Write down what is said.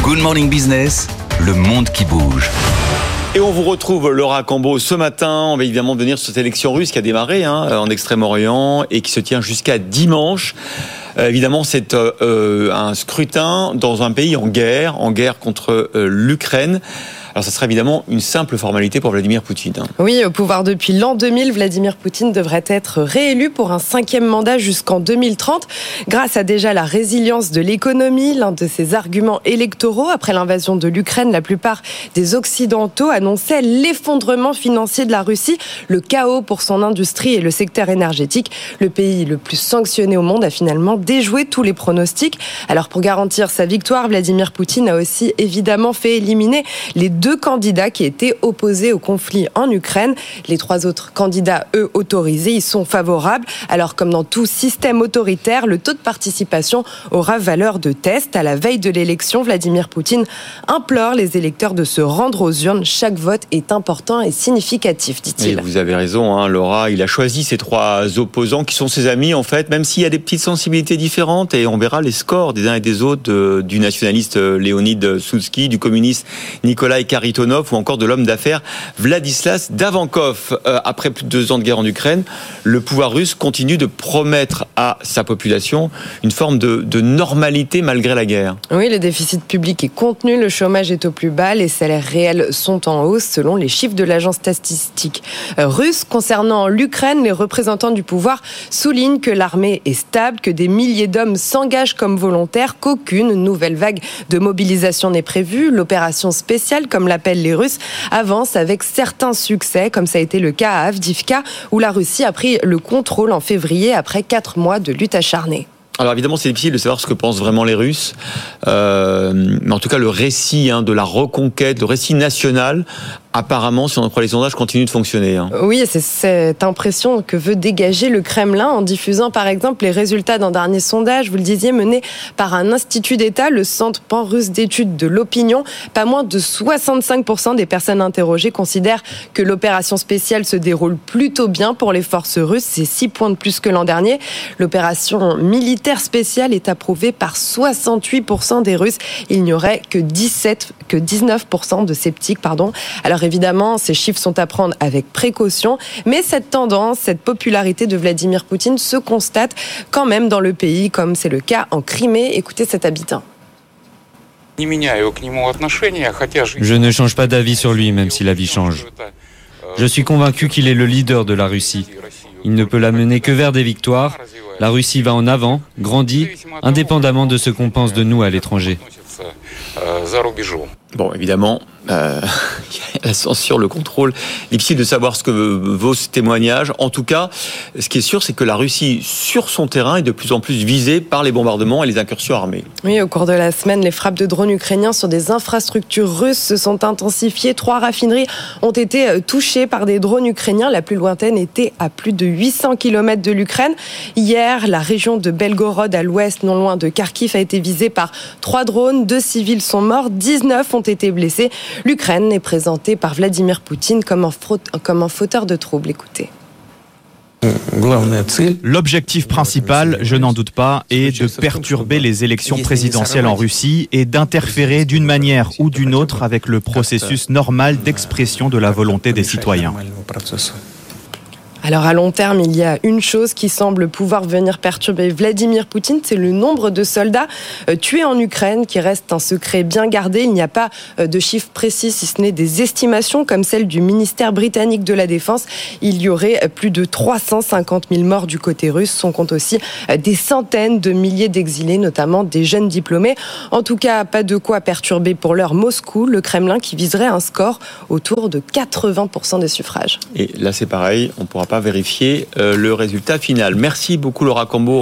Good Morning Business, le monde qui bouge. Et on vous retrouve, Laura Cambo, ce matin. On va évidemment venir sur cette élection russe qui a démarré en Extrême-Orient et qui se tient jusqu'à dimanche. Évidemment, c'est un scrutin dans un pays en guerre contre l'Ukraine. Alors, ça sera évidemment une simple formalité pour Vladimir Poutine. Oui, au pouvoir depuis l'an 2000, Vladimir Poutine devrait être réélu pour un 5e mandat jusqu'en 2030, grâce à déjà la résilience de l'économie, l'un de ses arguments électoraux. Après l'invasion de l'Ukraine, la plupart des Occidentaux annonçaient l'effondrement financier de la Russie, le chaos pour son industrie et le secteur énergétique. Le pays le plus sanctionné au monde a finalement déjoué tous les pronostics. Alors, pour garantir sa victoire, Vladimir Poutine a aussi évidemment fait éliminer les 2 candidats qui étaient opposés au conflit en Ukraine. Les 3 autres candidats, eux, autorisés, ils sont favorables. Alors, comme dans tout système autoritaire, le taux de participation aura valeur de test. À la veille de l'élection, Vladimir Poutine implore les électeurs de se rendre aux urnes. Chaque vote est important et significatif, dit-il. Et vous avez raison, Laura. Il a choisi ces 3 opposants qui sont ses amis, en fait, même s'il y a des petites sensibilités différentes. Et on verra les scores des uns et des autres, du nationaliste Leonid Slutsky, du communiste Nikolai Kharitonov ou encore de l'homme d'affaires Vladislas Davankov. Après plus de 2 ans de guerre en Ukraine, le pouvoir russe continue de promettre à sa population une forme de normalité malgré la guerre. Oui, le déficit public est contenu, le chômage est au plus bas, les salaires réels sont en hausse selon les chiffres de l'agence statistique russe. Concernant l'Ukraine, les représentants du pouvoir soulignent que l'armée est stable, que des milliers d'hommes s'engagent comme volontaires, qu'aucune nouvelle vague de mobilisation n'est prévue. L'opération spéciale, comme l'appellent les Russes, avance avec certains succès, comme ça a été le cas à Avdiivka, où la Russie a pris le contrôle en février après 4 mois de lutte acharnée. Alors évidemment, c'est difficile de savoir ce que pensent vraiment les Russes, mais en tout cas le récit de la reconquête, le récit national, apparemment, si on en croit les sondages, continue de fonctionner. Oui, c'est cette impression que veut dégager le Kremlin en diffusant par exemple les résultats d'un dernier sondage, vous le disiez, mené par un institut d'État, le Centre pan-russe d'études de l'opinion. Pas moins de 65% des personnes interrogées considèrent que l'opération spéciale se déroule plutôt bien pour les forces russes. C'est 6 points de plus que l'an dernier. L'opération militaire spéciale est approuvée par 68% des Russes. Il n'y aurait que 19% de sceptiques. Alors évidemment, ces chiffres sont à prendre avec précaution, mais cette tendance, cette popularité de Vladimir Poutine se constate quand même dans le pays, comme c'est le cas en Crimée. Écoutez cet habitant. Je ne change pas d'avis sur lui, même si la vie change. Je suis convaincu qu'il est le leader de la Russie. Il ne peut la mener que vers des victoires. La Russie va en avant, grandit, indépendamment de ce qu'on pense de nous à l'étranger. Bon, évidemment, la censure, le contrôle, difficile de savoir ce que vaut ce témoignage. En tout cas, ce qui est sûr, c'est que la Russie, sur son terrain, est de plus en plus visée par les bombardements et les incursions armées. Oui, au cours de la semaine, les frappes de drones ukrainiens sur des infrastructures russes se sont intensifiées. 3 raffineries ont été touchées par des drones ukrainiens. La plus lointaine était à plus de 800 km de l'Ukraine. Hier, la région de Belgorod, à l'ouest, non loin de Kharkiv, a été visée par 3 drones. 2 civils sont morts, 19 ont été blessés. L'Ukraine est présentée par Vladimir Poutine comme un fauteur de troubles. Écoutez. L'objectif principal, je n'en doute pas, est de perturber les élections présidentielles en Russie et d'interférer d'une manière ou d'une autre avec le processus normal d'expression de la volonté des citoyens. Alors à long terme, il y a une chose qui semble pouvoir venir perturber Vladimir Poutine, c'est le nombre de soldats tués en Ukraine qui reste un secret bien gardé. Il n'y a pas de chiffres précis, si ce n'est des estimations comme celle du ministère britannique de la Défense. Il y aurait plus de 350 000 morts du côté russe. On compte aussi des centaines de milliers d'exilés, notamment des jeunes diplômés. En tout cas, pas de quoi perturber pour l'heure Moscou, le Kremlin qui viserait un score autour de 80% des suffrages. Et là, c'est pareil, on ne pourra pas vérifier le résultat final. Merci beaucoup, Laura Cambo.